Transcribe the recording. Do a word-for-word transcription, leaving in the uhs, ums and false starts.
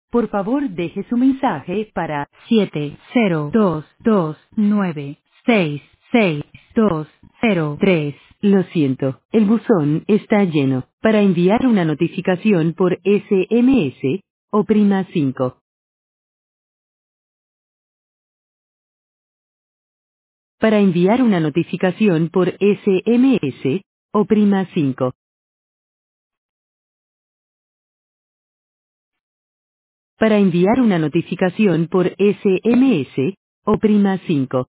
Por favor, deje su mensaje para siete cero dos dos nueve seis seis dos cero tres. Lo siento, el buzón está lleno. Para enviar una notificación por S M S, oprima cinco. Para enviar una notificación por S M S, oprima cinco. Para enviar una notificación por S M S, oprima cinco.